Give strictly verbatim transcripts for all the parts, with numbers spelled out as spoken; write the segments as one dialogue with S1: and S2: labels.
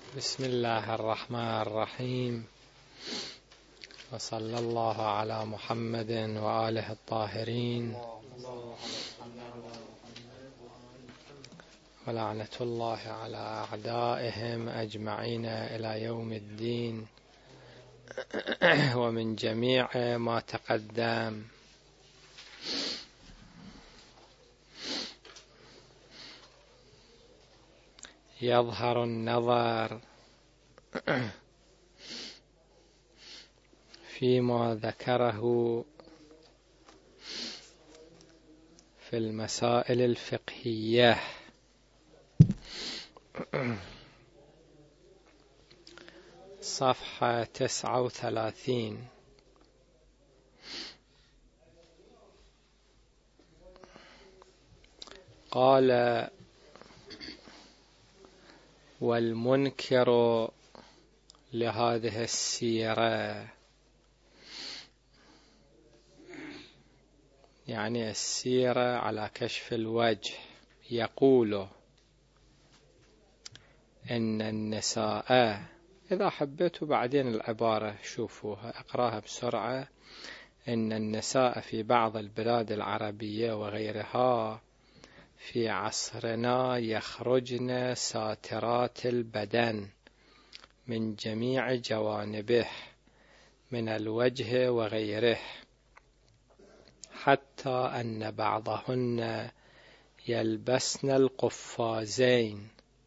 S1: بسم الله الرحمن الرحيم، وصلى الله على محمد وآله الطاهرين، ولعنة الله على أعدائهم أجمعين إلى يوم الدين. ومن جميع ما تقدم يظهر النظر فيما ذكره في المسائل الفقهية صفحة تسعة وثلاثين. قال: والمنكر لهذه السيرة، يعني السيرة على كشف الوجه، يقول إن النساء، إذا حبيتوا بعدين العبارة شوفوها اقراها بسرعة، إن النساء في بعض البلاد العربية وغيرها في عصرنا يخرجن ساترات البدن من جميع جوانبه من الوجه وغيره، حتى أن بعضهن يلبسن القفازين،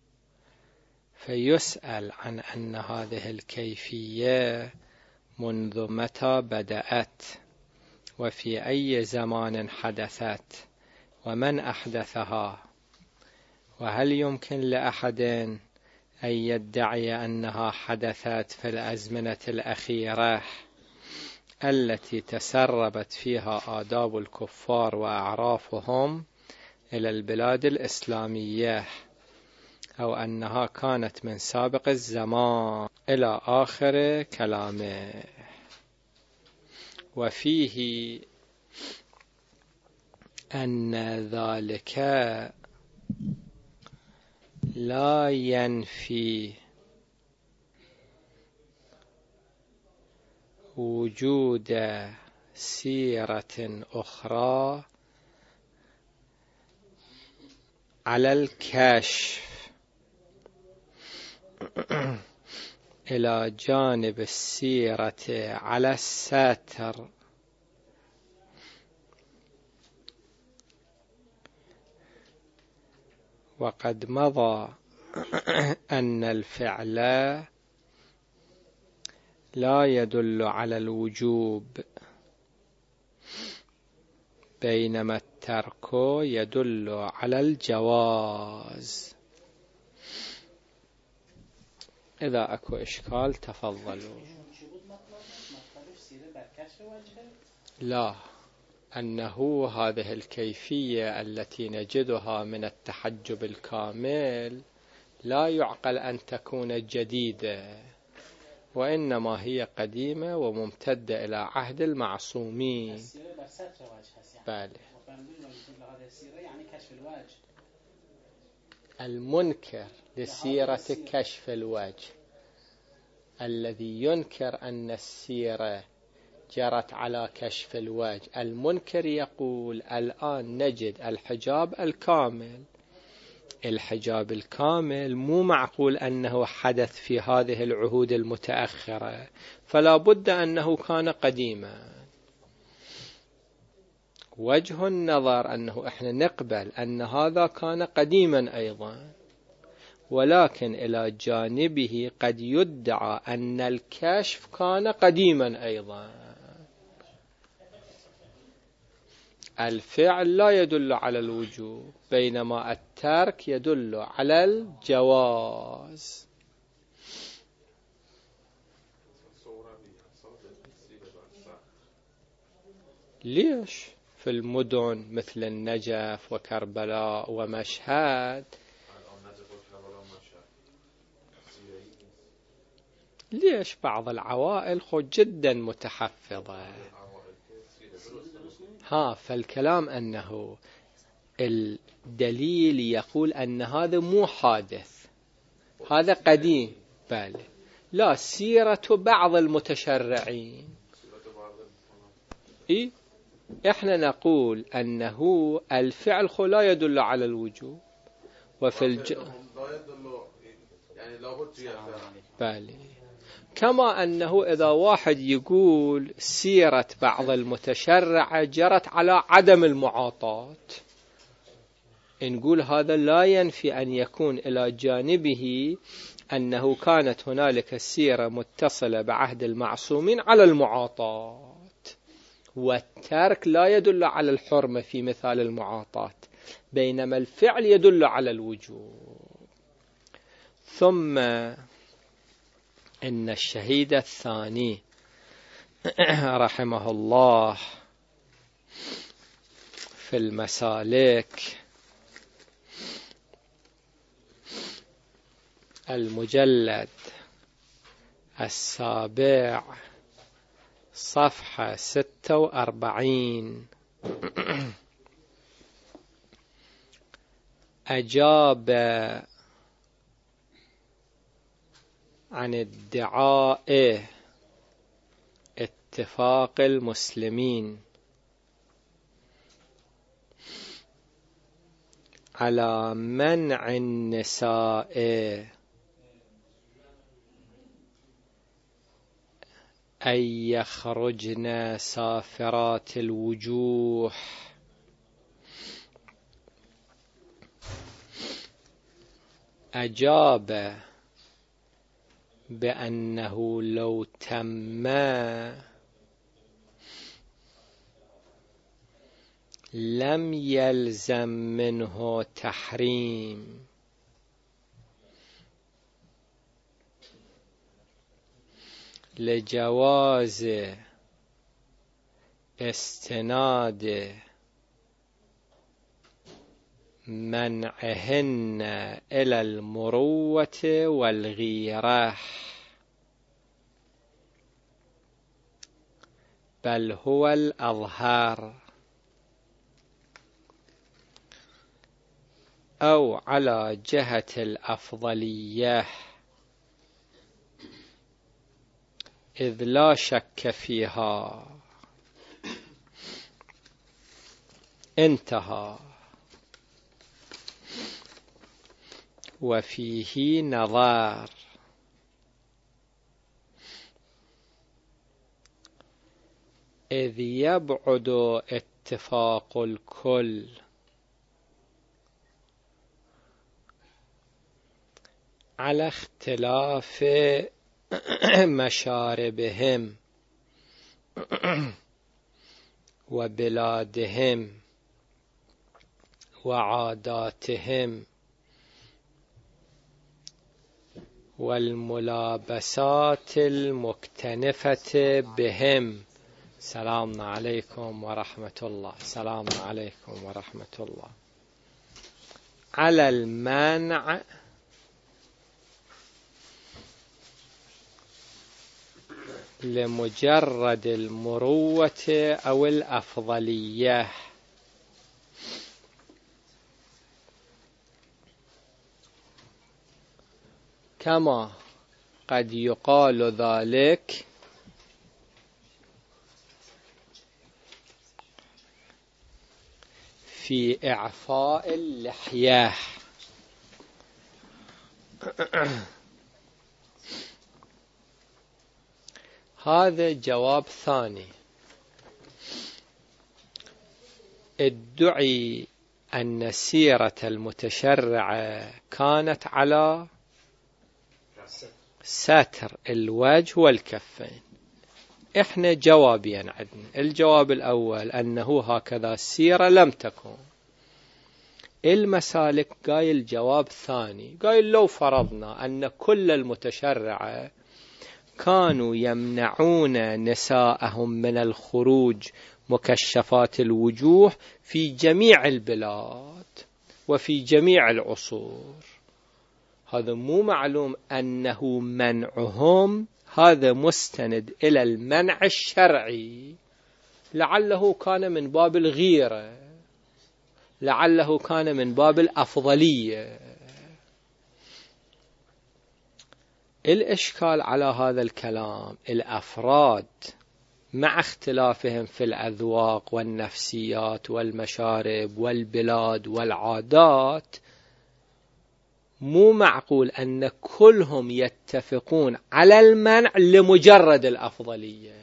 S1: فيسأل عن أن هذه الكيفية منذ متى بدأت، وفي أي زمان حدثت، ومن أحدثها، وهل يمكن لأحد أن يدعي أنها حدثت في الأزمنة الأخيرة التي تسربت فيها آداب الكفار وأعرافهم إلى البلاد الإسلامية، أو أنها كانت من سابق الزمان، إلى آخر كلامه. وفيه أن ذلك لا ينفي وجود سيرة أخرى على الكشف إلى جانب السيرة على الستر، وقد مضى أن الفعل لا يدل على الوجوب، بينما الترك يدل على الجواز. إذا أكو إشكال تفضلوا. لا، أنه هذه الكيفية التي نجدها من التحجب الكامل لا يعقل أن تكون جديدة، وإنما هي قديمة وممتدة إلى عهد المعصومين. بله. المنكر لسيرة كشف الوجه الذي ينكر أن السيرة جرت على كشف الوجه، المنكر يقول الآن نجد الحجاب الكامل. الحجاب الكامل مو معقول أنه حدث في هذه العهود المتأخرة، فلا بد أنه كان قديما. وجه النظر أنه إحنا نقبل أن هذا كان قديما أيضا، ولكن إلى جانبه قد يدعى أن الكشف كان قديما أيضا. الفعل لا يدل على الوجوب، بينما الترك يدل على الجواز. ليش؟ في المدن مثل النجف وكربلاء ومشهد ليش بعض العوائل خود جدا متحفظة. ها فالكلام أنه الدليل يقول أن هذا مو حادث، هذا قديم، بله. لا، سيرة بعض المتشرعين. إيه؟ إحنا نقول أنه الفعل لا يدل على الوجوب، وفي الج... يعني بله. كما أنه إذا واحد يقول سيرة بعض المتشرع جرت على عدم المعاطاة، نقول هذا لا ينفي أن يكون إلى جانبه أنه كانت هنالك السيرة متصلة بعهد المعصومين على المعاطاة، والترك لا يدل على الحرمة في مثال المعاطاة، بينما الفعل يدل على الوجوب. ثم إن الشهيد الثاني رحمه الله في المسالك المجلد السابع صفحة ستة وأربعين أجاب عن ادعاء اتفاق المسلمين على منع النساء أن يخرجن سافرات الوجوه أجاب بأنه لو تم لم يلزم منه تحريم، لجواز استناد منعهن إلى المروة والغيرة، بل هو الأظهر، أو على جهة الأفضلية، إذ لا شك فيها. انتهى. وفيه نظر، إذ يبعد اتفاق الكل على اختلاف مشاربهم وبلادهم وعاداتهم والملابسات المكتنفة بهم. سلام عليكم ورحمة الله. سلام عليكم ورحمة الله. على المنع لمجرد المروة أو الأفضلية، كما قد يقال ذلك في إعفاء اللحية. هذا جواب ثاني. ادعي أن سيرة المتشرعة كانت على ستر الوجه والكفين. احنا جوابين عندنا. الجواب الأول أنه هكذا السيرة لم تكن. المسالك قايل جواب ثاني، قايل لو فرضنا أن كل المتشرعة كانوا يمنعون نساءهم من الخروج مكشفات الوجوه في جميع البلاد وفي جميع العصور، هذا مو معلوم أنه منعهم هذا مستند إلى المنع الشرعي، لعله كان من باب الغيرة، لعله كان من باب الأفضلية. الإشكال على هذا الكلام الأفراد مع اختلافهم في الأذواق والنفسيات والمشارب والبلاد والعادات مو معقول أن كلهم يتفقون على المنع لمجرد الأفضلية.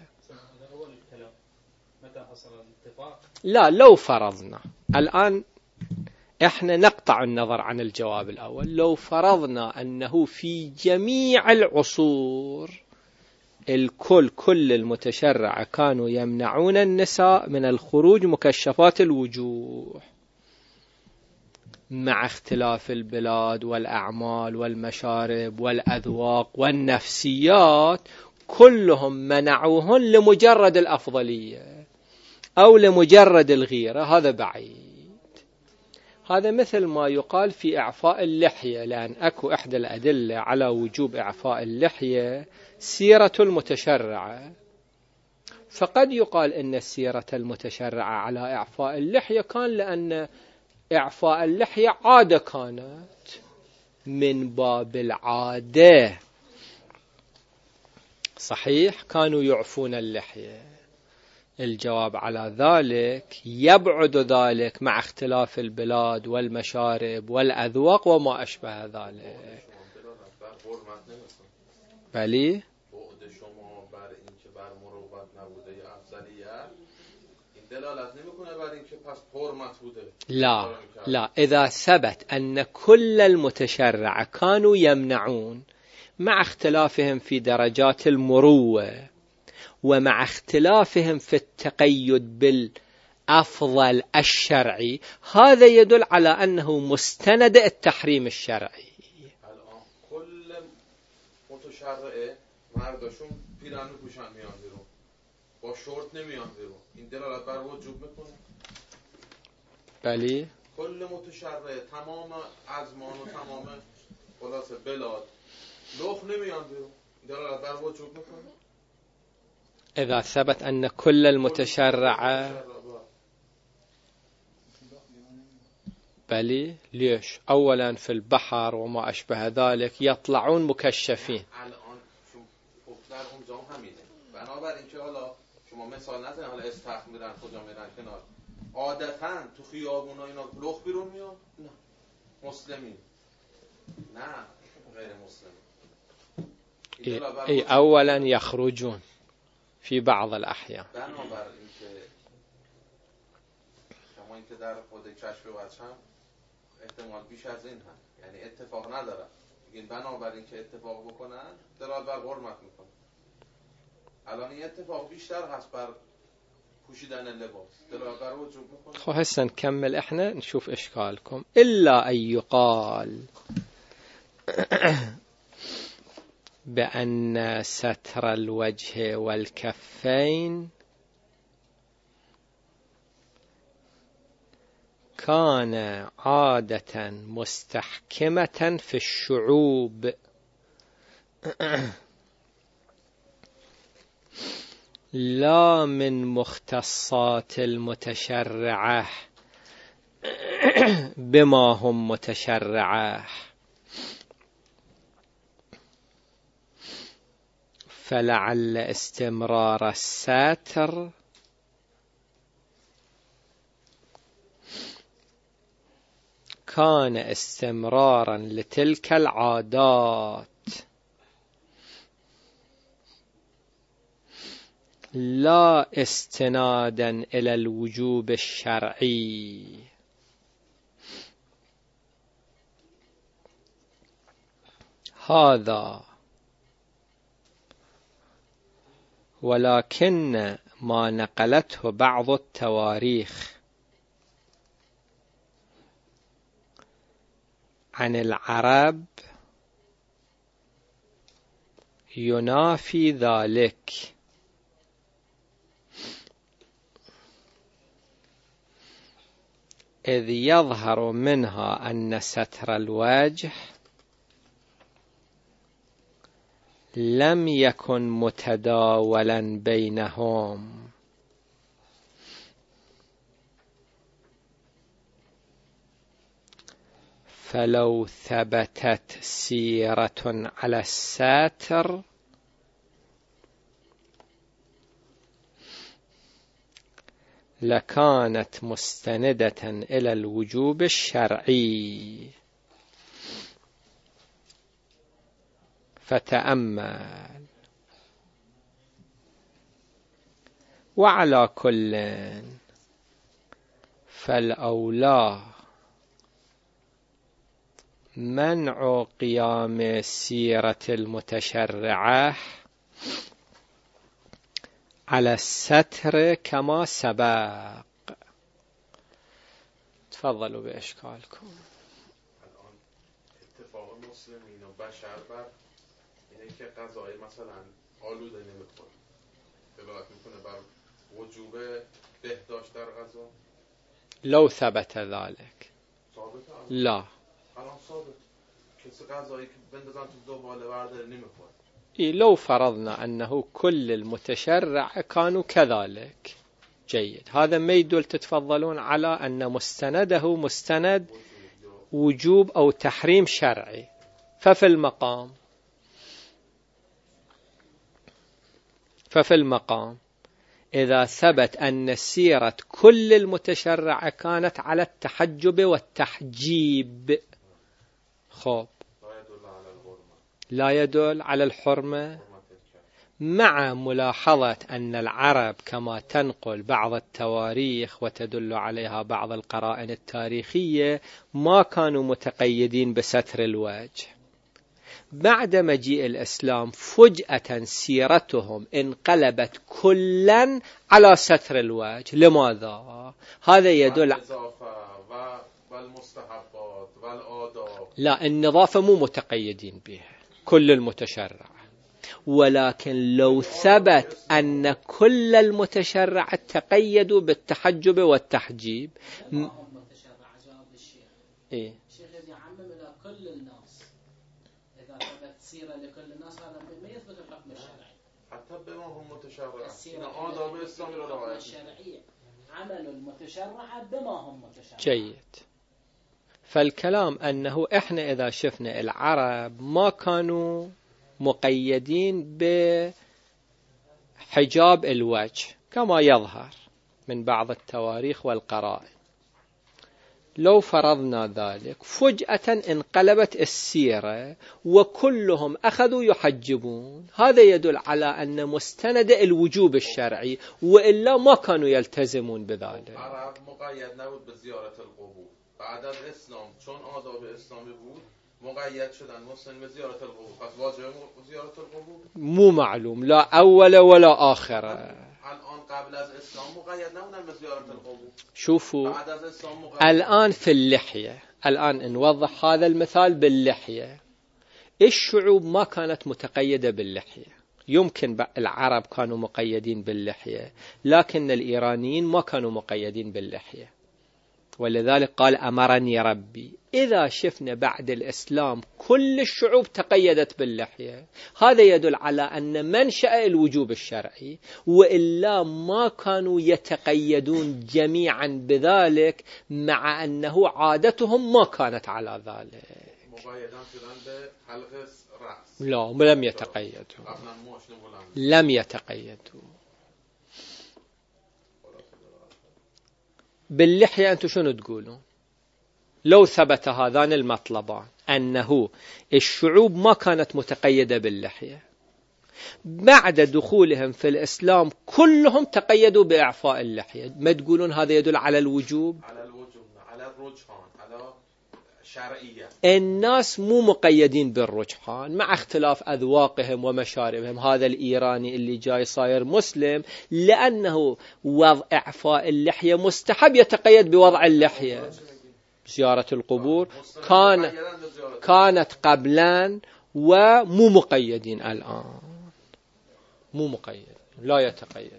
S1: لا، لو فرضنا الآن احنا نقطع النظر عن الجواب الأول، لو فرضنا أنه في جميع العصور الكل كل المتشرعة كانوا يمنعون النساء من الخروج مكشفات الوجوه مع اختلاف البلاد والأعمال والمشارب والأذواق والنفسيات، كلهم منعوهن لمجرد الأفضلية أو لمجرد الغيرة، هذا بعيد. هذا مثل ما يقال في إعفاء اللحية، لأن أكو إحدى الأدلة على وجوب إعفاء اللحية سيرة المتشرعة، فقد يقال إن السيرة المتشرعة على إعفاء اللحية كان لأن إعفاء اللحية عادة كانت من باب العادة، صحيح كانوا يعفون اللحية. الجواب على ذلك يبعد ذلك مع اختلاف البلاد والمشارب والأذواق وما أشبه ذلك. بلی؟ لا لا، إذا ثبت أن كل المتشرع كانوا يمنعون مع اختلافهم في درجات المروة ومع اختلافهم في التقيد بالأفضل الشرعي، هذا يدل على أنه مستند التحريم الشرعي.
S2: الان كل متشرعه مرداشون پیرن پوشن میان بیرون، با شورت نمیان بیرون، این دلالت بر وجوب میکنه؟
S1: بلی.
S2: کل متشرعه تمام ازمان و تمام خلاصه بلاد لخ نمیان بیرون، دلالت بر وجوب میکنه؟
S1: إذا ثبت أن كل المتشرعة بلي. ليش؟ أولا في البحر وما أشبه ذلك يطلعون مكشفين.
S2: الان در اونجا همینه، بنابراین که حالا شما مثال نزنید حالا استخر میرن کجا میرن کنار، عادتاً تو خیابونا اینا لخ بیرون میان؟ نه. مسلمین؟ نه غیر مسلمین.
S1: أي أولا يخرجون في بعض الأحيان.
S2: بنابراین که شما این که در خود کشف وجه هم احتمال بیش از این هم، یعنی اتفاق نداره، این بنابراین که اتفاق بکنن دلالت بر حرمت میکنه. الان این اتفاق بیشتر هست بر پوشیدن لباس، دلالت بر وجوب میکنه.
S1: خب هسه نكمل احنا نشوف اشكالكم. إلا أن يقال بأن ستر الوجه والكفين كان عادة مستحكمة في الشعوب لا من مختصات المتشرعة بما هم متشرعة، فلعل استمرار الستر كان استمرارا لتلك العادات لا استنادا إلى الوجوب الشرعي. هذا ولكن ما نقلته بعض التواريخ عن العرب ينافي ذلك، إذ يظهر منها أن ستر الوجه لم يكن متداولا بينهم، فلو ثبتت سيرة على الساتر لكانت مستندة إلى الوجوب الشرعي. فتأمل. وعلى كل فالأولى منع قيام سيرة المتشرعة على الستر كما سبق. تفضلوا بإشكالكم.
S2: الآن اتفاق المسلمين و بشر بر اینه که قضای مثلا آلوده نمیخوره دلالت میکنه بر وجوب بهداشت در غذا.
S1: لو ثبت ذلك
S2: ثابت
S1: لا
S2: الان ثابت کسی غذایی که بندازن تو دوباله برداره نمیخوره.
S1: إيه لو فرضنا أنه كل المتشرع كانوا كذلك جيد، هذا ما يدل تتفضلون على أن مستنده مستند وجوب أو تحريم شرعي. ففي المقام ففي المقام إذا ثبت أن سيرة كل المتشرع كانت على التحجب والتحجيب، خب لا يدل على الحرمة، مع ملاحظة أن العرب كما تنقل بعض التواريخ وتدل عليها بعض القرائن التاريخية ما كانوا متقيدين بستر الوجه. بعد مجيء الإسلام فجأة سيرتهم انقلبت كلا على ستر الوجه. لماذا؟ هذا يدل لا، النظافة مو متقيدين بها كل المتشرع، ولكن لو ثبت أن كل المتشرع تقيدوا بالتحجب والتحجيب م... إيه؟
S3: الشيخ يعمم إلى كل الناس، إذا ثبت سيرة لكل الناس هذا ما يثبت الحكم الشرعي.
S2: حتى بما هم متشرع السيرة آداب الإسلام
S3: الشرعية عمل المتشرع بما هم متشرع.
S1: جيد. فالكلام أنه إحنا إذا شفنا العرب ما كانوا مقيدين بحجاب الوجه كما يظهر من بعض التواريخ والقرائن. لو فرضنا ذلك فجأة انقلبت السيرة وكلهم أخذوا يحجبون، هذا يدل على أن مستند الوجوب الشرعي، وإلا ما كانوا يلتزمون بذلك.
S2: العرب مقيد نبود بزيارة القبور، بعد الإسلام چون آداب اسلامی بود مقید شدن مسلم بزيارة القبور، پس واجب زيارة القبور
S1: مو معلوم لا أول ولا آخر.
S2: الآن قبل از اسلام مقید نبودن بزيارة القبور.
S1: شوفوا
S2: بعد از اسلام مقید.
S1: الآن في اللحية، الآن نوضح هذا المثال باللحية. الشعوب ما كانت متقيدة باللحية، يمكن العرب كانوا مقيدين باللحية، لكن الإيرانيين ما كانوا مقيدين باللحية، ولذلك قال أمرني ربي. إذا شفنا بعد الإسلام كل الشعوب تقيدت باللحية، هذا يدل على أن منشأ الوجوب الشرعي، وإلا ما كانوا يتقيدون جميعا بذلك، مع أنه عادتهم ما كانت على ذلك. لا، لم يتقيدوا لم يتقيدوا باللحية. أنتم شنو تقولون؟ لو ثبت هذان المطلبان أنه الشعوب ما كانت متقيدة باللحية، بعد دخولهم في الإسلام كلهم تقيدوا بإعفاء اللحية، ما تقولون هذا يدل على الوجوب؟
S2: على الوجوب، على الرجحان، على شرعية.
S1: الناس مو مقيدين بالرجحان مع اختلاف أذواقهم ومشاربهم. هذا الإيراني اللي جاي صاير مسلم لأنه وضع إعفاء اللحية مستحب يتقيد بوضع اللحية. زيارة القبور كان كانت قبلا ومو مقيدين، الآن مو مقيد لا يتقيد.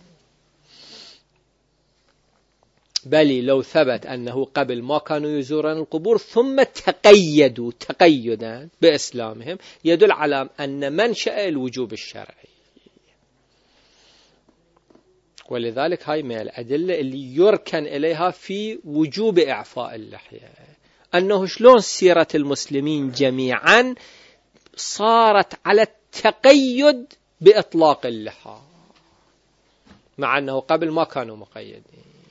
S1: بل لو ثبت أنه قبل ما كانوا يزورون القبور ثم تقيدوا تقيدا بإسلامهم، يدل على أن منشأ الوجوب الشرعي. ولذلك هاي من الأدلة اللي يركن إليها في وجوب إعفاء اللحية. أنه شلون سيرة المسلمين جميعا صارت على التقيد بإطلاق اللحى، مع أنه قبل ما كانوا مقيدين.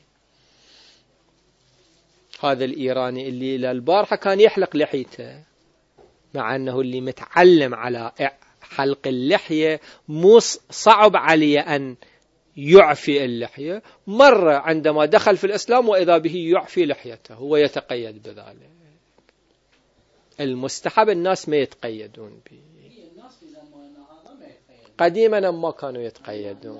S1: هذا الإيراني اللي إلى البارحة كان يحلق لحيته، مع أنه اللي متعلم على حلق اللحية مو صعب عليه أن يعفي اللحية، مرة عندما دخل في الإسلام وإذا به يعفي لحيته ويتقيد بذلك. المستحب الناس ما يتقيدون به، قديما ما كانوا يتقيدون،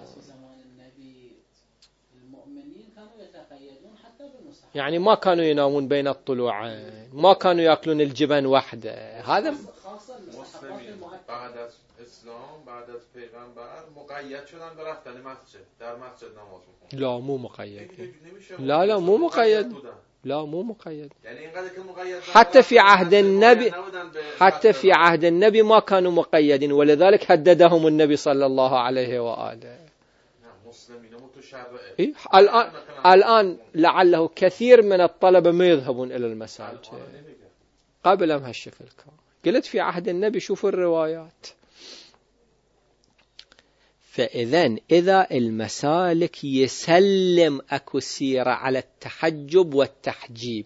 S1: يعني ما كانوا ينامون بين الطلوعين، ما كانوا يأكلون الجبن وحده. هذا
S2: بعد از اسلام بعد از پیغمبر مقید شدن به رفتن مسجد، در مسجد نماز می‌خوندن.
S1: لا مو مقید، لا لا مو مقید، لا مو مقید.
S2: يعني اینقدر که مقید
S1: حتى في عهد النبي حتى في عهد النبي ما كانوا مقيدين، ولذلك هددهم النبي صلى الله عليه وآله. إيه؟ الآن الآن لعله كثير من الطلبة ما يذهبون إلى المساجد، قبل هم هالشكل كان. قلت في عهد النبي شوفوا الروايات. فإذن إذا المسالك يسلم أكو سيرة على التحجب والتحجيب،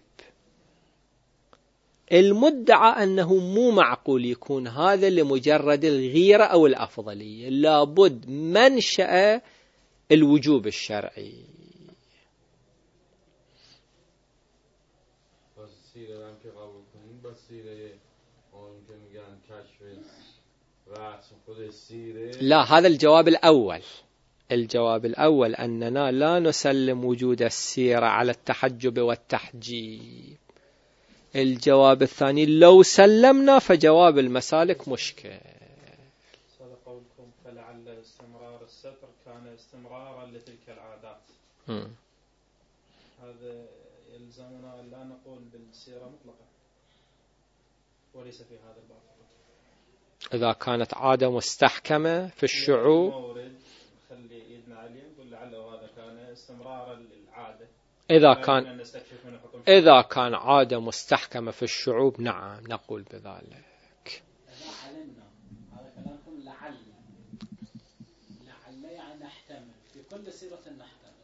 S1: المدعى أنه مو معقول يكون هذا لمجرد الغيرة أو الأفضلية، لابد منشأ الوجوب الشرعي. لا، هذا الجواب الأول. الجواب الأول أننا لا نسلم وجود السيرة على التحجب والتحجيب. الجواب الثاني لو سلمنا فجواب المسالك مشكل.
S4: قولكم فلعل استمرار الستر كان استمرارا لتلك العادات.
S1: م.
S4: هذا يلزمنا أن لا نقول بالسيرة مطلقة وليس في هذا الباب.
S1: إذا كانت عادة مستحكمة في الشعوب،
S4: مورد خلي إيدنا عليه نقول لعله هذا كان استمرارا للعادة.
S1: إذا كان إذا كان عادة مستحكمة في الشعوب نعم نقول بذلك.
S3: إذا علمنا هذا كلامكم لعل لعل يعني نحتمل في كل سيرة نحتمل.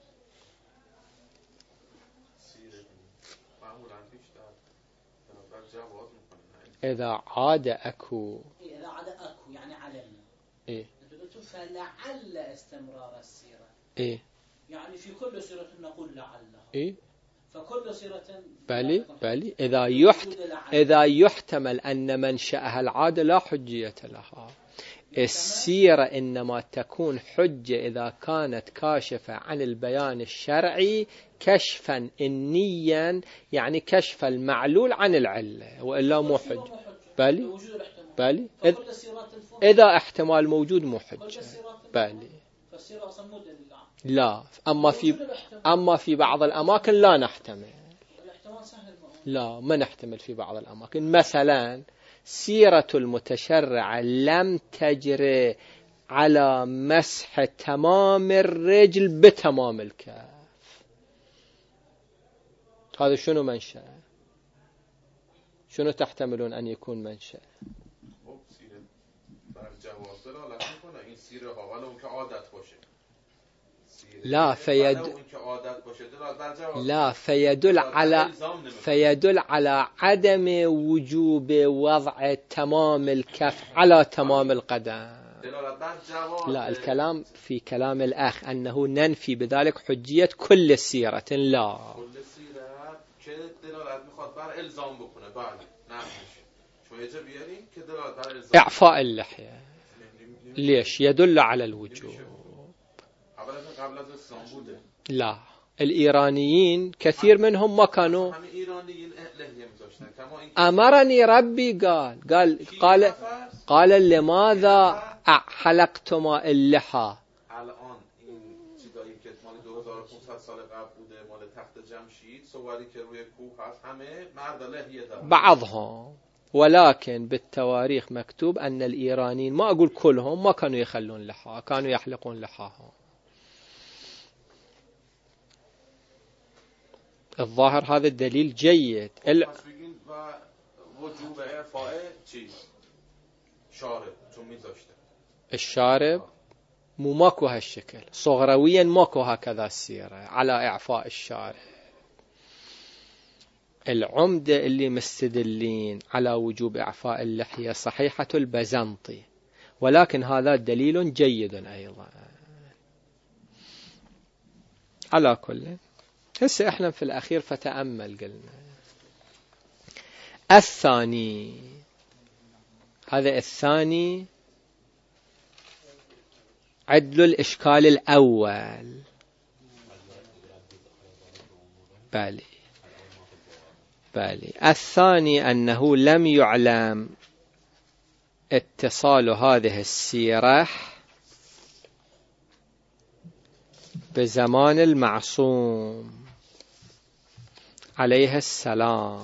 S1: إذا عاد أكو
S3: إذا عاد أكو يعني علمنا.
S1: إيه؟
S3: قلتم فلعل استمرار السيرة.
S1: إيه؟
S3: يعني في كل سيرة نقول لعل.
S1: إيه؟
S3: فكل سيرة
S1: بلي بلي إذا يحت إذا يحتمل أن منشأها العادة لا حجية لها. السيرة إنما تكون حجة إذا كانت كاشفة عن البيان الشرعي كشفا إنيا، يعني كشف المعلول عن العلة، وإلا مو حجة. بلي بلي إذا احتمال موجود مو حجة. بلي لا، أما في أما في بعض الأماكن لا نحتمل. لا ما نحتمل في بعض الأماكن. مثلا سيرة المتشرع لم تجري على مسح تمام الرجل بتمام الكف. هذا شنو منشأ؟ شنو تحتملون أن يكون منشأ؟ لا فيد لا فيدل على فيدل على عدم وجوب وضع تمام الكف على تمام القدم. لا، الكلام في كلام الأخ أنه ننفي بذلك حجية كل سيرة. لا، إعفاء اللحية ليش؟ يدل على الوجوب. لا، الإيرانيين كثير منهم ما كانوا. أمرني ربي قال قال قال قال لماذا حلقتما اللحى؟ بعضهم، ولكن بالتواريخ مكتوب أن الإيرانيين، ما أقول كلهم، ما كانوا يخلون لحى، كانوا يحلقون لحاهم. الظاهر هذا الدليل جيد. ال...
S2: و وجوب اعفاء چی؟ شارب چون میذاشته
S1: الشارب مو ماكو هالشكل صغرويا ماكو هكذا السيرة على إعفاء الشارب. العمدة اللي مستدلين على وجوب إعفاء اللحية صحيحة البزنطي، ولكن هذا دليل جيد أيضا. على كل هسه احنا في الأخير فتأمل قلنا الثاني، هذا الثاني عدل الإشكال الأول. بالي بالي الثاني أنه لم يعلم اتصال هذه السيرة بزمان المعصوم عليه السلام.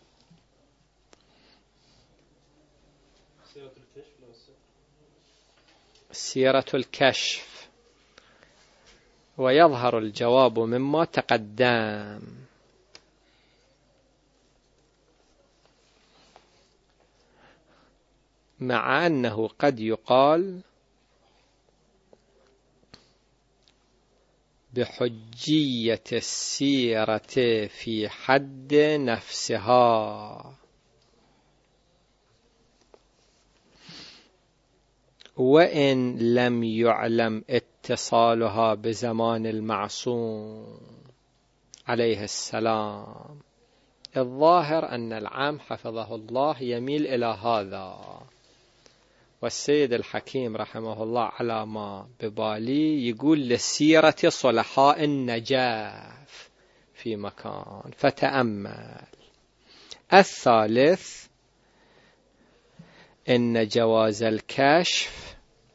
S1: سيرة الكشف، ويظهر الجواب مما تقدم. مع أنه قد يقال بحجية السيرة في حد نفسها، وإن لم يعلم اتصالها بزمان المعصوم عليه السلام. الظاهر أن العام حفظه الله يميل إلى هذا، والسيد الحكيم رحمه الله على ما ببالي يقول للسيرة صلحاء النجاف في مكان. فتأمل الثالث إن جواز الكشف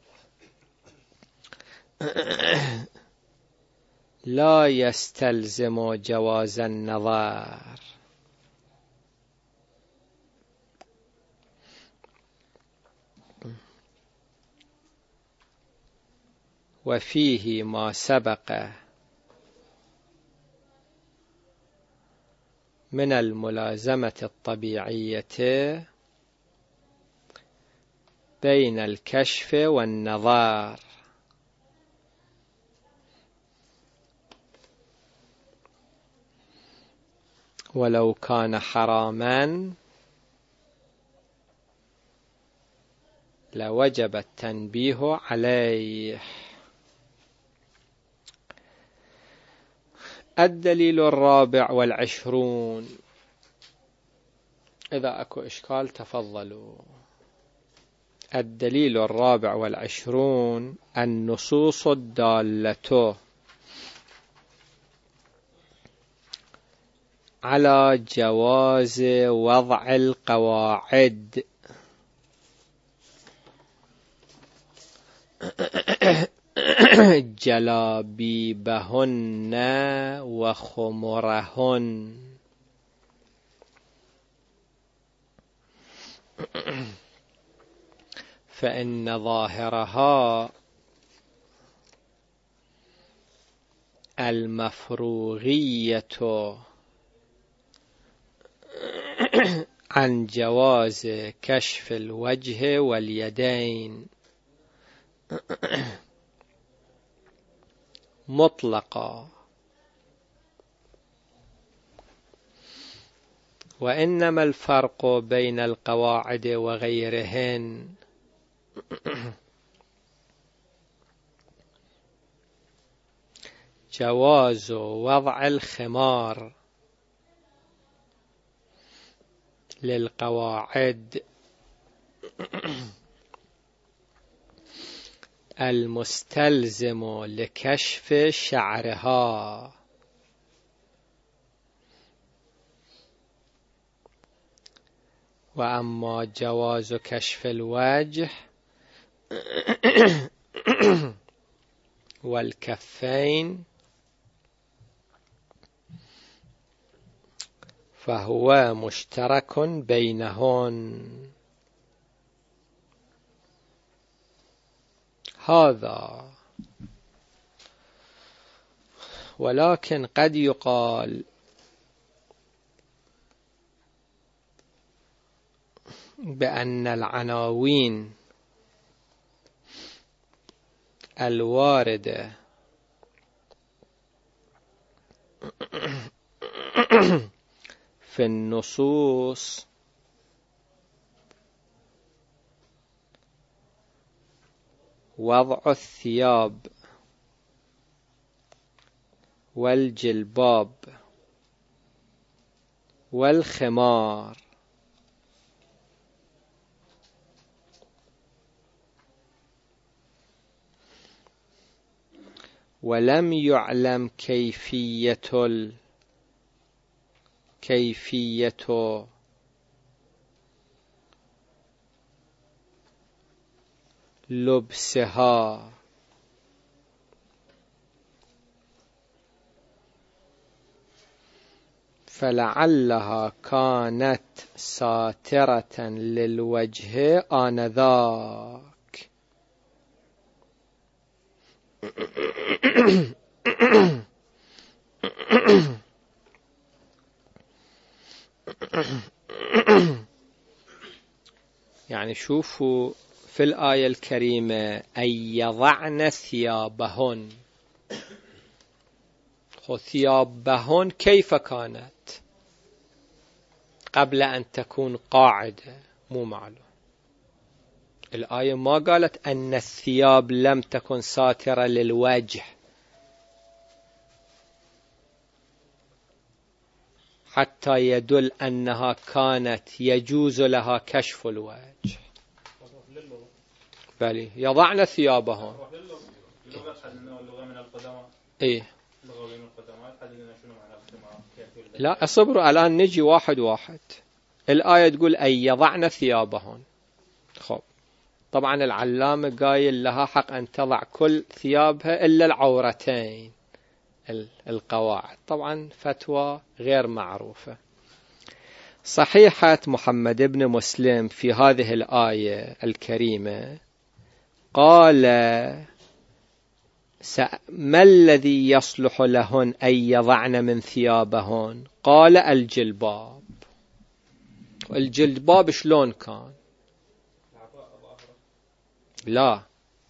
S1: لا يستلزم جواز النظر، وفيه ما سبق من الملازمة الطبيعية بين الكشف والنظر. ولو كان حراما لوجب التنبيه عليه. الدليل الرابع والعشرون، إذا أكو إشكال تفضلوا. الدليل الرابع والعشرون النصوص الدالة على جواز وضع القواعد جلابيبهن وخمرهن، فإن ظاهرها المفروغية عن جواز كشف الوجه واليدين مطلقا، وإنما الفرق بين القواعد وغيرهن جواز وضع الخمار للقواعد المستلزم لكشف شعرها، وأما جواز كشف الوجه والكفين فهو مشترك بينهن. هذا ولكن قد يقال بأن العناوين الواردة في النصوص وضع الثياب والجلباب والخمار ولم يعلم كيفية ال كيفية لبسها فلعلها كانت ساترة للوجه آنذاك. يعني شوفوا في الآية الكريمة أن يضعن ثيابهن، ثيابهن كيف كانت قبل أن تكون قاعدة؟ مو معلوم. الآية ما قالت أن الثياب لم تكن ساترة للوجه حتى يدل أنها كانت يجوز لها كشف الوجه. بل يضعن ثيابهن. إيه لا أصبروا الآن نجي واحد واحد. الآية تقول أن يضعن ثيابهن. خب طبعا العلامة قايل لها حق أن تضع كل ثيابها إلا العورتين القواعد. طبعا فتوى غير معروفة. صحيحة محمد بن مسلم في هذه الآية الكريمة قال ما الذي يصلح لهن أن يضعن من ثيابهن؟ قال الجلباب. الجلباب شلون كان؟ لا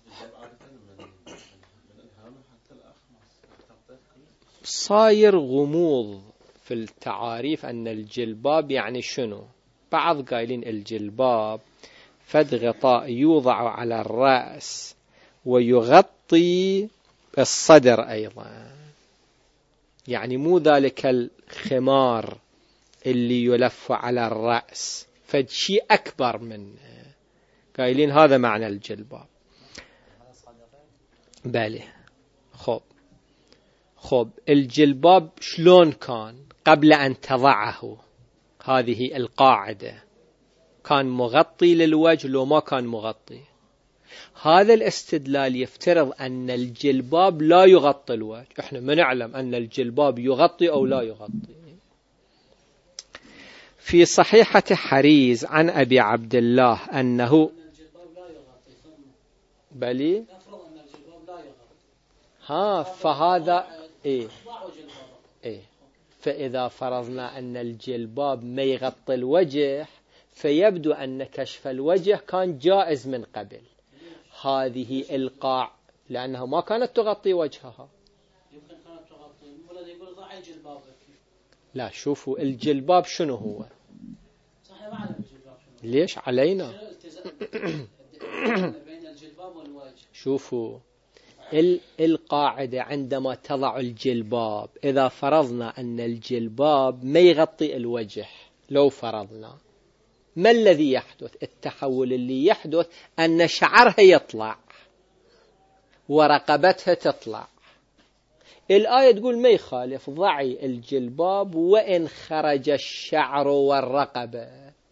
S1: صاير غموض في التعاريف أن الجلباب يعني شنو. بعض قايلين الجلباب فد غطاء يوضع على الرأس ويغطي الصدر أيضا، يعني مو ذلك الخمار اللي يلف على الرأس، فد شيء أكبر منه. قايلين هذا معنى الجلباب. بله خب خب الجلباب شلون كان قبل أن تضعه؟ هذه القاعدة. كان مغطي للوجه لو ما كان مغطي؟ هذا الاستدلال يفترض أن الجلباب لا يغطي الوجه. احنا ما نعلم أن الجلباب يغطي أو لا يغطي. في صحيحة حريز عن أبي عبد الله أنه بلي ها فهذا إيه إيه فإذا فرضنا أن الجلباب ما يغطي الوجه فيبدو أن كشف الوجه كان جائز من قبل. هذه القاع لأنها ما كانت تغطي وجهها.
S3: يمكن كانت تغطي ولا يقول ضع الجلباب.
S1: لا شوفوا الجلباب شنو هو.
S3: صحيح ما علم الجلباب شنو.
S1: ليش علينا
S3: بين الجلباب والوجه.
S1: شوفوا القاعدة عندما تضع الجلباب إذا فرضنا أن الجلباب ما يغطي الوجه، لو فرضنا ما الذي يحدث؟ التحول اللي يحدث أن شعرها يطلع ورقبتها تطلع. الآية تقول ما يخالف ضعي الجلباب وإن خرج الشعر والرقبة.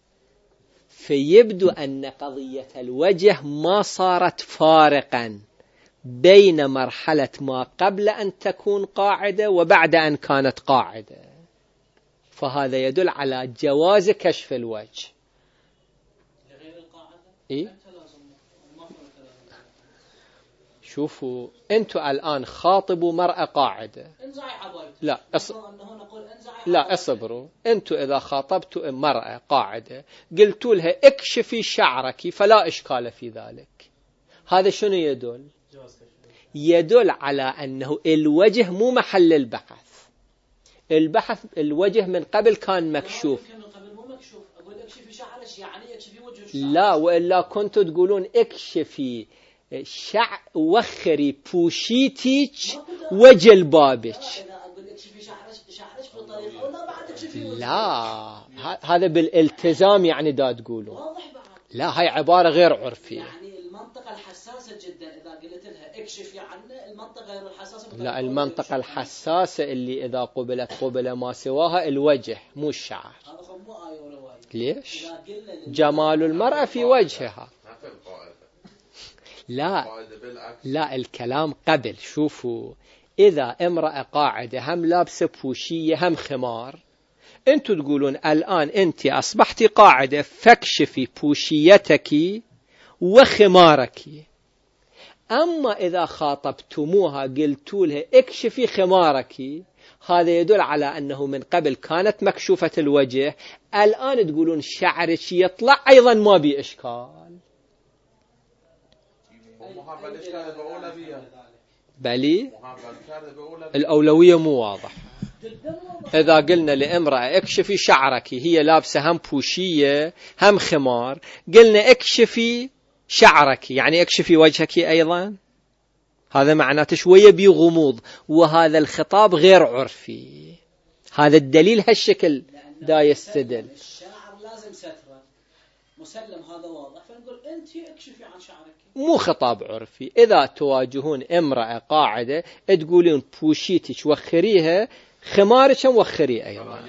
S1: فيبدو أن قضية الوجه ما صارت فارقا بين مرحلة ما قبل أن تكون قاعدة وبعد أن كانت قاعدة. فهذا يدل على جواز كشف الوجه.
S3: غير القاعدة؟
S1: إيه؟ شوفوا أنتوا الآن خاطبوا مرأة قاعدة. لا أص... لا اصبروا. أنتوا إذا خاطبتوا مرأة قاعدة قلتوا لها اكشفي شعرك فلا إشكال في ذلك، هذا شنو يدل؟ يدل على أنه الوجه مو محل البحث. البحث الوجه من قبل كان مكشوف. لا، وإلا كنتوا تقولون اكشفي شع وخري بوشيتك وجلبابك. لا، هذا بالالتزام يعني دا تقولون. لا، هاي عبارة غير عرفية.
S3: يعني المنطقة الحساسة جدا إذا قلت لها اكشفي عنه، المنطقة غير الحساسة.
S1: لا، المنطقة الحساسة اللي إذا قبلت قبل ما سواها الوجه مو الشعر. ليش؟ جمال المرأة في وجهها. لا لا، الكلام قبل. شوفوا، إذا امرأة قاعدة هم لابسة بوشية هم خمار، أنتوا تقولون الآن أنت أصبحتي قاعدة فاكشفي بوشيتك وخمارك. أما إذا خاطبتموها قلتوا لها اكشفي خمارك، هذا يدل على أنه من قبل كانت مكشوفة الوجه، الآن تقولون شعرك يطلع أيضا ما بي إشكال. بلي الأولوية مو واضح. إذا قلنا لامرأة اكشفي شعرك، هي لابسة هم بوشية هم خمار، قلنا اكشفي شعرك يعني اكشفي وجهك أيضا، هذا معناته شوية بغموض، وهذا الخطاب غير عرفي. هذا الدليل هالشكل دا يستدل.
S3: الشعر لازم سترة مسلم، هذا واضح، فنقول أنت اكشفي عن شعرك.
S1: مو خطاب عرفي. إذا تواجهون امرأة قاعدة تقولون بوشيتك وخريها، خمارك وخري أيضا.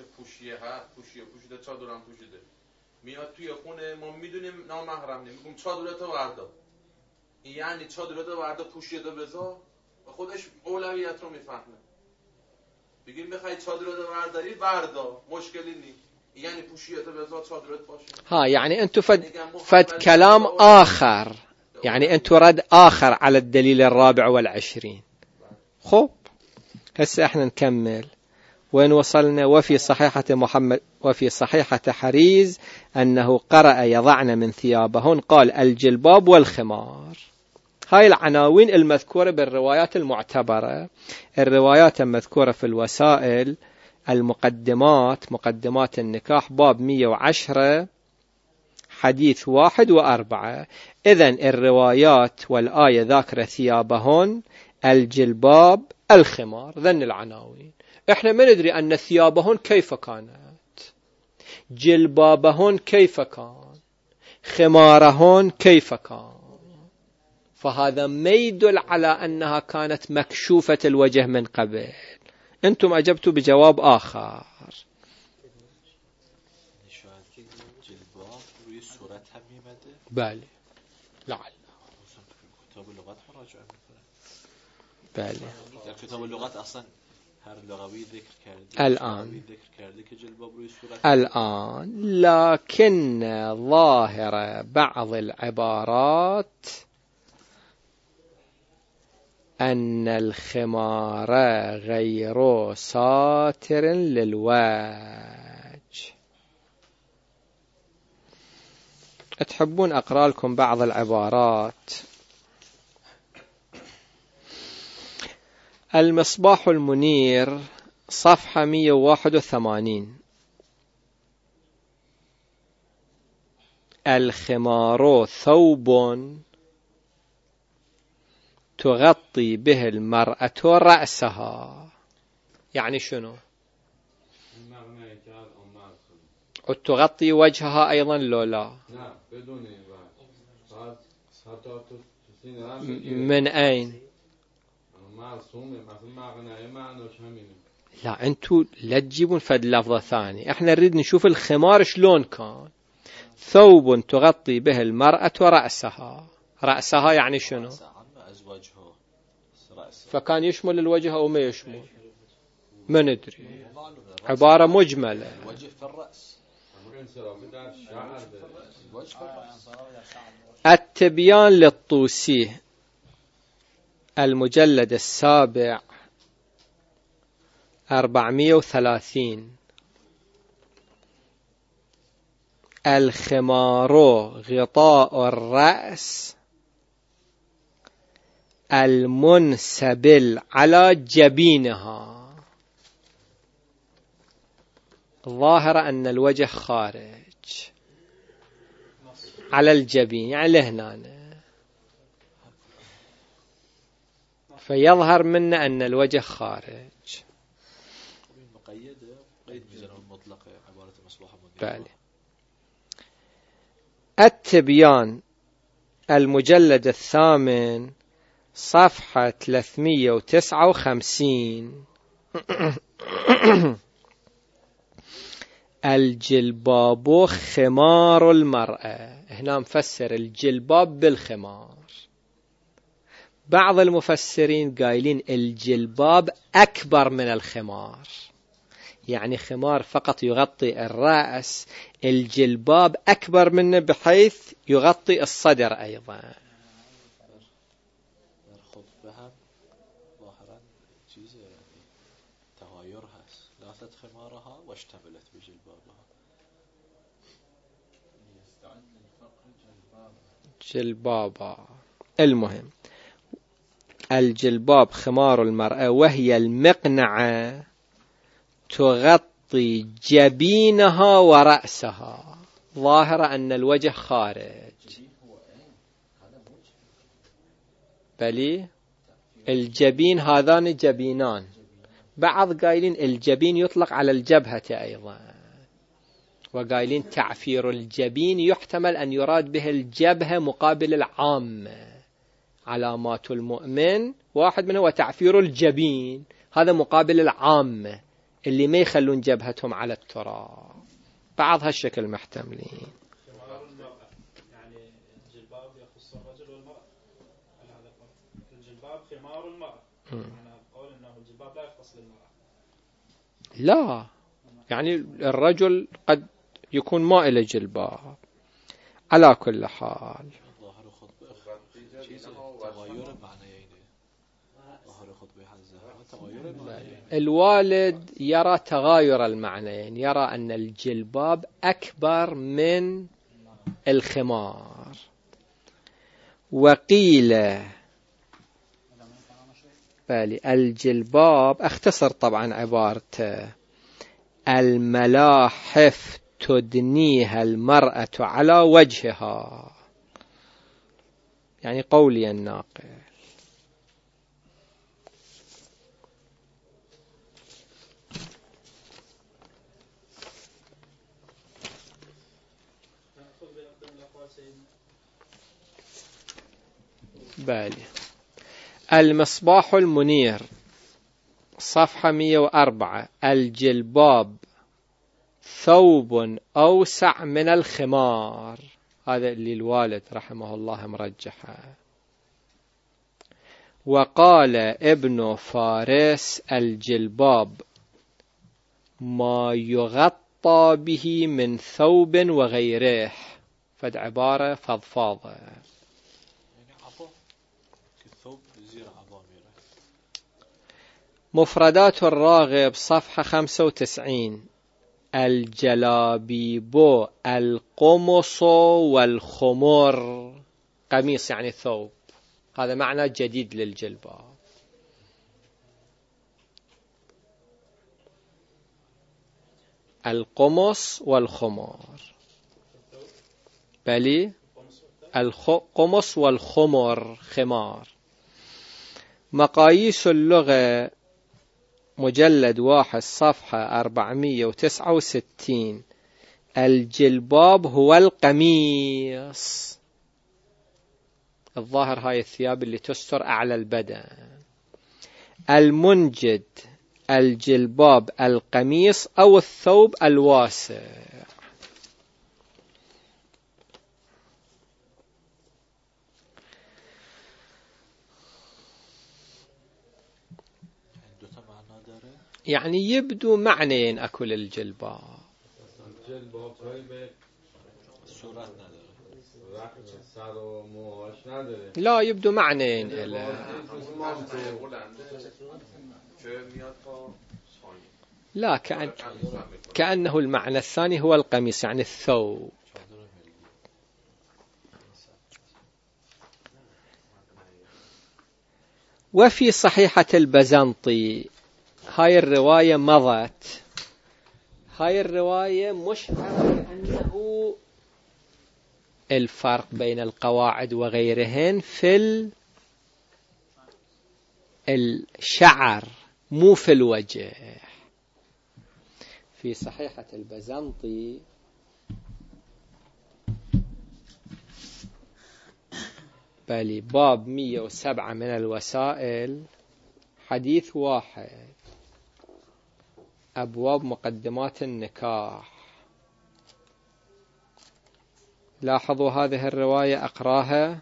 S2: میاد توی خونه ما میدونیم نامحرم نمیگم چادرتو وردا، یعنی چادرتو وردا پوشیده بذار، و خودش اولویت رو میفهمه. بگیم بخوای چادرتو ورداری وردا، مشکلی نیست، یعنی پوشیده بذار چادرت باشه. ها
S1: يعني انتو فد فد كلام آخر، يعني انتو رد آخر على الدليل الرابع والعشرين. خب هسه احنا نكمل. وين وصلنا؟ وفي صحيحة محمد وفي صحيحة حريز أنه قرأ يضعن من ثيابهن، قال الجلباب والخمار. هاي العناوين المذكورة بالروايات المعتبرة. الروايات المذكورة في الوسائل المقدمات، مقدمات النكاح، باب مئة وعشرة حديث واحد وأربعة. إذن الروايات والآية ذاكرة ثيابهن، الجلباب، الخمار، ذن العناوين. احنا ما ندري أن ثيابهن كيف كانت، جلبابهن كيف كان، خمارهن كيف كان، فهذا ما يدل على أنها كانت مكشوفة الوجه من قبل. أنتم أجبتوا بجواب آخر. بالي لعل بالي
S5: كتاب اللغات أصلا
S1: الآن الآن لكن ظاهر بعض العبارات أن الخمار غير ساتر للوجه. تحبون أقرأ لكم بعض العبارات؟ المصباح المنير صفحة مئة وواحد وثمانين. الخمار ثوب تغطي به المرأة رأسها. يعني شنو؟ وتغطي وجهها أيضا لو لا؟ من أين؟ لا أنتوا لا تجيبون فد لفظة ثانية، احنا نريد نشوف الخمار شلون كان. ثوب تغطي به المرأة رأسها. رأسها يعني شنو؟ فكان يشمل الوجه أو ما يشمل؟ ما ندري، عبارة مجملة. التبيان للطوسي المجلد السابع أربعمائة وثلاثين. الخمار غطاء الرأس المنسبل على جبينها. ظاهر أن الوجه خارج على الجبين، يعني لهنا، فيظهر منا أن الوجه خارج. بالي. التبيان المجلد الثامن صفحة ثلاثمائة وتسعة وخمسين. الجلباب خمار المرأة. هنا مفسر الجلباب بالخمار. بعض المفسرين قايلين الجلباب أكبر من الخمار، يعني خمار فقط يغطي الرأس، الجلباب أكبر منه بحيث يغطي الصدر أيضا.
S5: خمارها واشتملت بجلبابها.
S1: جلبابا. المهم الجلباب خمار المرأة، وهي المقنعة تغطي جبينها ورأسها. ظاهر أن الوجه خارج. بلي الجبين هذان جبينان. بعض قايلين الجبين يطلق على الجبهة أيضا، وقايلين تعفير الجبين يحتمل أن يراد به الجبهة مقابل العامة. علامات المؤمن واحد منه وتعفير الجبين، هذا مقابل العامة اللي ما يخلون جبهتهم على التراب. بعض هالشكل محتملين.
S4: خمار المرأة يعني الجلباب يخص الرجل والمرأة. الجلباب خمار المرأة، أنا أقول أنه الجلباب لا يخص للمرأة.
S1: لا، يعني الرجل قد يكون ما إلى جلباب. على كل حال الوالد يرى تغاير المعنيين، يرى أن الجلباب أكبر من الخمار. وقيل بالي الجلباب، اختصر طبعا عبارته، الملاحف تدنيها المرأة على وجهها، يعني قولي الناقل. بالي المصباح المنير صفحة مئة وأربعة. الجلباب ثوب أوسع من الخمار. هذا اللي الوالد رحمه الله مرجحه. وقال ابن فارس الجلباب ما يغطى به من ثوب وغيره، فد عبارة فضفاضة. مفردات الراغب صفحة خمسة وتسعين. الجلابيب القمص والخمر. قميص يعني ثوب، هذا معنى جديد للجلباب. القمص والخمر، بلي القمص والخمر خمار. مقاييس اللغة مجلد واحد صفحة أربعمائة وتسعة وستين. الجلباب هو القميص، الظاهر هاي الثياب اللي تستر أعلى البدن. المنجد الجلباب القميص أو الثوب الواسع. يعني يبدو معنيين أكل الجلباب.
S5: الجلباب صورات نداره.
S1: لا يبدو معنى إلى لا كأن كأنه المعنى الثاني هو القميص يعني الثوب. وفي صحيحة البزنطي هاي الرواية مضت، هاي الرواية مشعرة أنه الفرق بين القواعد وغيرهن في الشعر مو في الوجه. في صحيحة البزنطي بل باب مئة وسبعة من الوسائل حديث واحد أبواب مقدمات النكاح. لاحظوا هذه الرواية أقراها.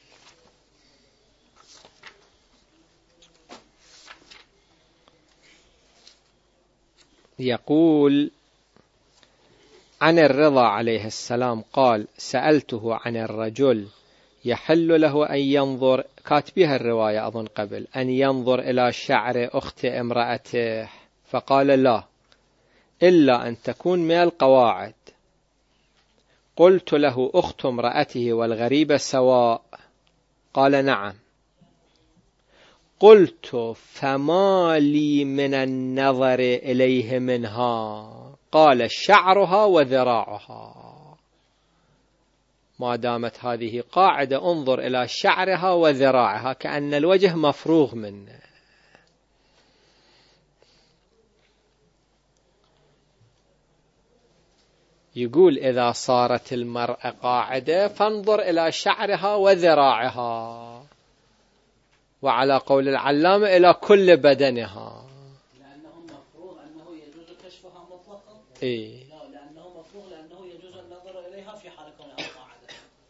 S1: يقول عن الرضا عليه السلام قال سألته عن الرجل يحل له أن ينظر، كاتبها الرواية أظن قبل، أن ينظر إلى شعر أخت امرأته، فقال لا إلا أن تكون من القواعد. قلت له أخت امرأته والغريبة سواء؟ قال نعم. قلت فما لي من النظر إليه منها؟ قال شعرها وذراعها. ما دامت هذه قاعدة انظر إلى شعرها وذراعها كأن الوجه مفروغ منه. يقول إذا صارت المرأة قاعدة فانظر إلى شعرها وذراعها، وعلى قول العلامة إلى كل بدنها.
S3: لأنه مفروض أنه يجوز كشفها مطلقا.
S1: إيه؟
S3: لا، لأنه مفروض لأنه يجوز النظر إليها في حال كونها قاعدة.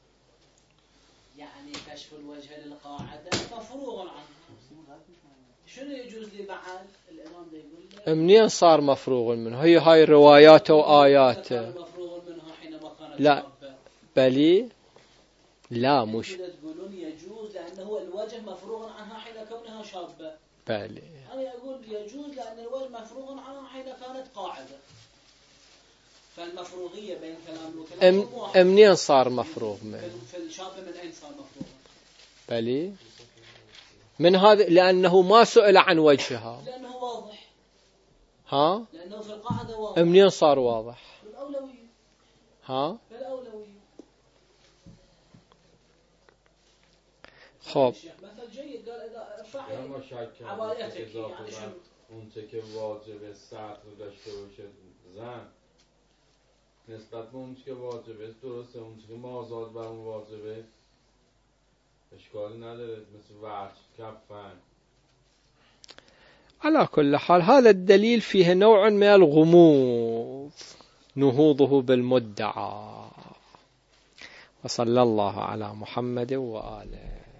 S3: يعني كشف الوجه للقاعدة مفروغ عنها. شنو يجوز لي بعد؟ الإمام ده يقول
S1: منين صار مفروغ منه؟ هي هاي روايات وآيات.
S3: مفروغ منها حينما كانت
S1: لا
S3: شابة.
S1: بلي لا مش
S3: تقولون يجوز لأنه الوجه مفروغ عنها حين كونها شابة.
S1: بلي
S3: أنا أقول يجوز لأن الوجه مفروغ عنها حين كانت قاعدة. فالمفروغية بين كلام وكلام
S1: أم منين صار مفروغ منه؟
S3: في الشابة من أين صار مفروغ؟
S1: بلي من هذا، لأنه ما سئل عن وجهها.
S3: لأنه واضح.
S1: ها؟
S3: لأنه في القاعدة واضح.
S1: منين صار واضح؟
S3: بالأولوية.
S1: ها؟
S3: بالأولوية.
S1: خب.
S3: مثل جيد قال إذا ارفعي عبايتك يعني شنو؟
S2: اون چه که واجبه سطر داشته باشه زن نسبت به اون چه که واجبه درسته، اون چه که مازاد بر اون واجبه اشکال نداره، مثل وجه کفن.
S1: على كل حال هذا الدليل فيه نوع من الغموض نهوضه بالمدعى. وصلى الله على محمد وآله.